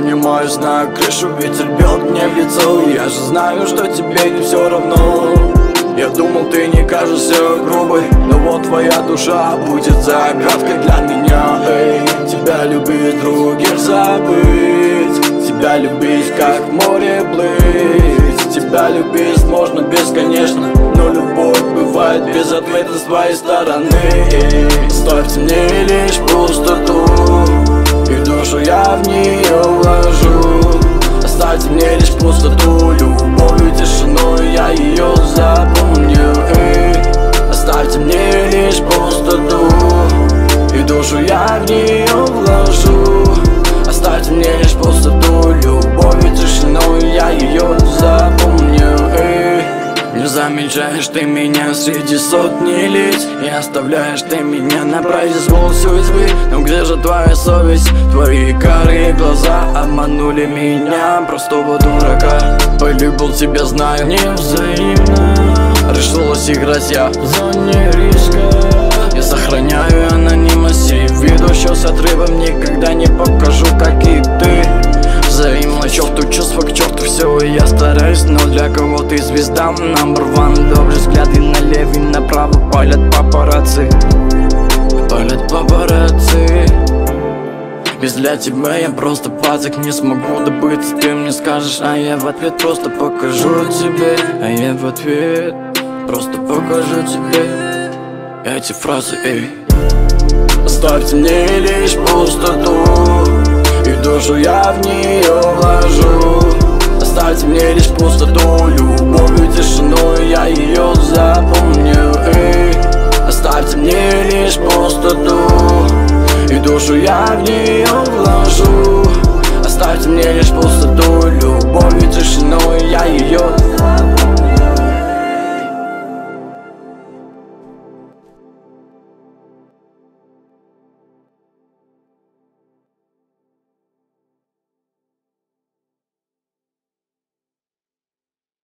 Поднимаюсь на крышу, ветер бьет мне в лицо. Я же знаю, что тебе не все равно. Я думал, ты не кажешься грубой, но вот твоя душа будет загадкой для меня. Эй, тебя любить, других забыть, тебя любить, как в море плыть. Тебя любить можно бесконечно, но любовь бывает без ответа с твоей стороны. Оставьте мне лишь пустоту, и душу я в нее вложу. Оставьте мне лишь пустоту, любовью, тишину, я ее запомню. Оставьте мне лишь пустоту, и душу я в нее вложу. Оставьте мне лишь пустоту, любовью, тишину, я ее запомню. Не замечаешь ты меня среди сотни лиц, и оставляешь ты меня на произвол судьбы. Но где же твоя совесть? Твои карие глаза обманули меня, простого дурака. Полюбил тебя, знаю, невзаимно. Решилась играть я в зоне риска. Я сохраняю анонимность и виду счет с отрывом. Никогда не покажу, как и ты. Взаимно, черту чувства, к черту все, и я стараюсь, но для кого ты звезда номер ван. Добрый взгляды налево и направо палят папарацци. Палят папарацци. Без для тебя я просто пацак, не смогу добыться. Ты мне скажешь, а я в ответ просто покажу тебе. А я в ответ просто покажу тебе эти фразы, эй. Оставьте мне лишь пустоту, и душу я в нее вложу. Оставьте мне лишь пустоту, любовью, тишину, я ее запомню. Оставьте мне лишь пустоту, и душу я в нее вложу. Оставьте мне лишь пустоту, любовью, тишину, я ее